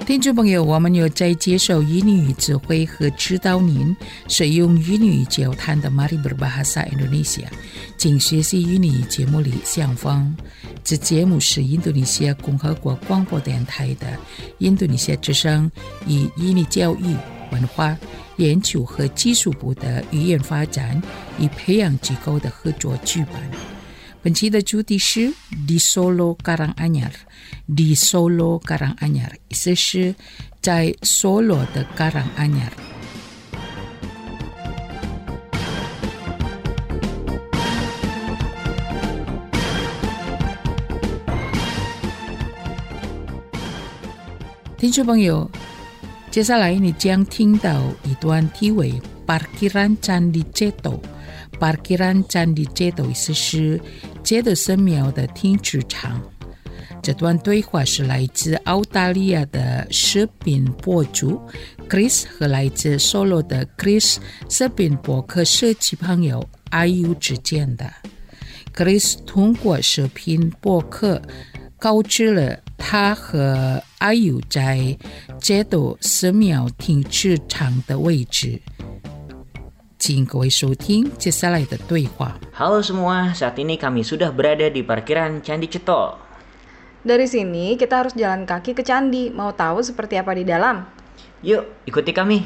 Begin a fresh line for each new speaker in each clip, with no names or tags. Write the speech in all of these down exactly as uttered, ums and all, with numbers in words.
听众朋友，我们有在接受英语指挥和指导您使用英语交谈的 Mari Berbahasa Indonesia 请学习英语节目里相方。这节目是印度尼西亚共和国广播电台的印度尼西亚之声以英语教育、文化、研究和技术部的语言发展与培养机构的合作举办。本期的主题是 Di Solo Karanganyar Di Solo Karanganyar 意思是在 Solo 的 Karanganyar。 听众朋友，接下来你将听到一段题为 Parkiran Candi Ceto。Parkiran Candi Ceto 意思是街的神庙的停车场。这段对话是来自澳大利亚的视频博主 Chris 和来自 Solo 的 Chris 视频博客社区朋友 Ayu 之间的。 Chris 通过视频博客告知了他和 Ayu 在街的神庙停车场的位置。请各位收听接下来的对话。
Halo semua, saat ini kami sudah berada di parkiran Candi Ceto.
Dari sini kita harus jalan kaki ke candi. Mau tahu seperti apa di dalam?
Yuk, ikuti kami.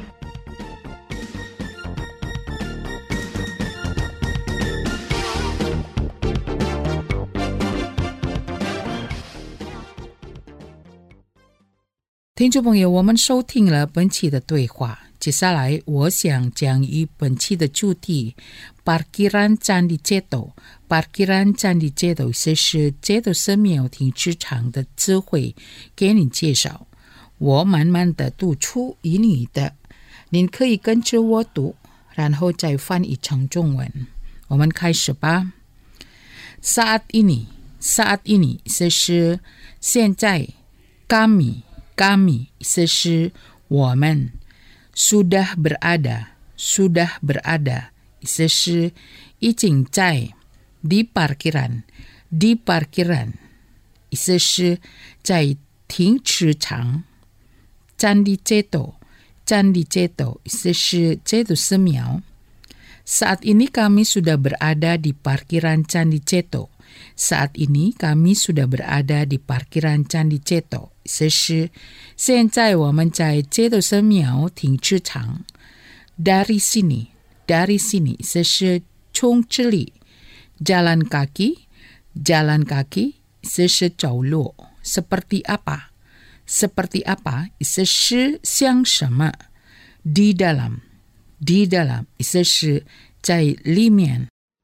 Teman-teman, 听众朋友，我们收听了本期的对话。接下来我想将以本期的主题 Parkiran Candi Ceto Parkiran Candi Ceto 是街的神庙停车场的词汇给您介绍。我慢慢的读出英语的，您可以跟着我读，然后再翻译成中文。我们开始吧。 Saat ini Saat ini 是现在。 Kami Kami 是我们。 Sudah berada Sudah berada 是已经在。 Di parkiran Di parkiran 是在停车场。 Candi Ceto Candi Ceto 是街的神庙。 Saat ini kami sudah berada di parkiran Candi Ceto Saat ini kami sudah berada di parkiran Candi Ceto 是现在我们在街的神庙停车场。 Dari sini Dari sini 是从这里。 Jalan kaki Jalan kaki 是走路。 Seperti apa Seperti apa 是像什么。 Di dalam Di dalam 是在里面。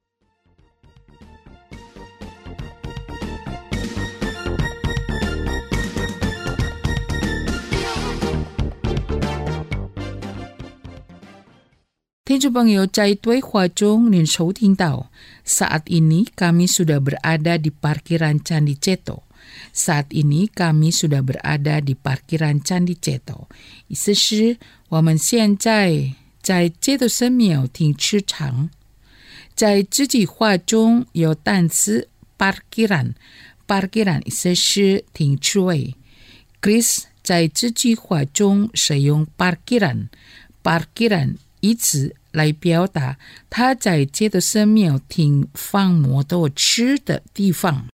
听众朋友，在对话中您收听到 Saat ini kami sudah berada di parkiran Candi Ceto Saat ini kami sudah berada di parkiran Candi Ceto 意思是我们现在在街的神庙停车场。在这句话中有单词 parkiran parkiran 意思是停车位。 Chris 在这句话中使用 parkiran parkiran 以此来表达他在街的神庙停放摩托车的地方。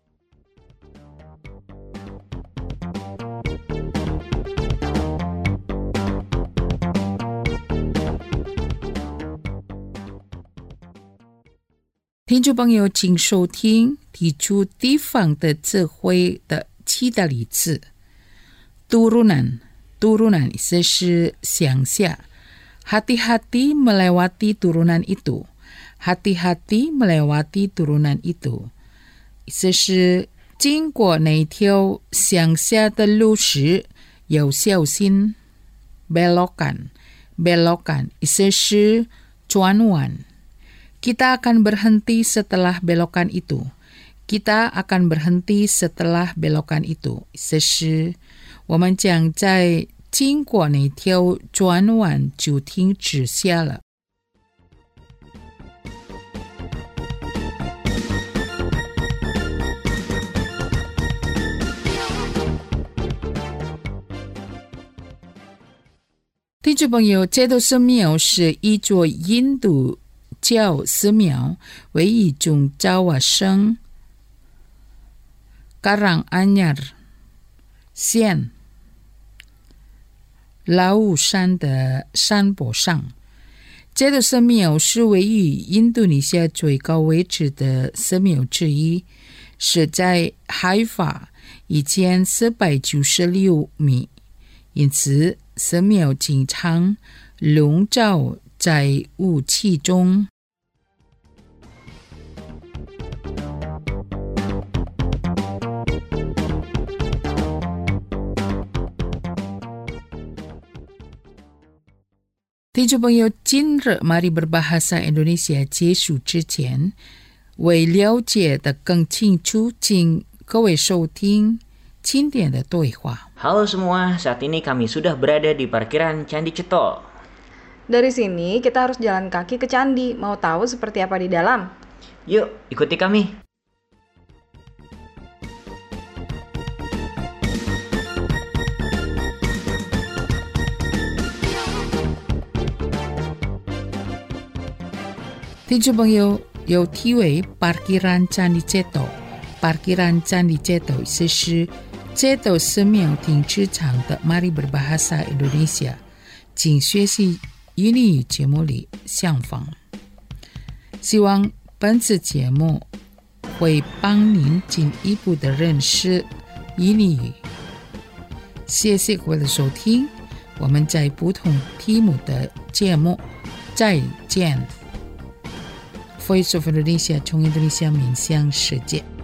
听众朋友，请收听提出地方的词汇的七的例子。 Turunan Turunan 意思是乡下。 Hati-hati melewati turunan itu. Hati-hati melewati turunan itu 意思是经过那条乡下的路时要小心。 Belokan Belokan 意思是转弯。 Kita akan berhenti setelah belokan itu. Kita akan berhenti setelah belokan itu 意思是我们将在经过那条转弯就停止下了。 听众朋友，这座寺庙是一座印度教寺庙，位于中爪哇省Karanganyar县老武山的山坡上。这座寺庙是位于印度尼西亚最高位置的寺庙之一，是在海拔一千四百九十六米，因此寺庙经常笼罩在雾气中。听众朋友，今日 Mari Berbahasa Indonesia 结束之前，为了解得更清楚，请各位收听经典的对话。
Halo semua, saat ini kami sudah berada di parkiran Candi Ceto.
Dari sini kita harus jalan kaki ke candi. Mau tahu seperti apa di dalam?
Yuk, ikuti kami.
听众朋友，有题为 Parkiran Candi Ceto。 Parkiran Candi Ceto 意思是这座寺庙停车场的 Mari Berbahasa Indonesia 请学习印尼语节目里相仿。希望本次节目会帮您进一步的认识印尼语。谢谢各位的收听，我们在不同题目的节目再见。Voice of Indonesia 从印度尼西亚面向世界。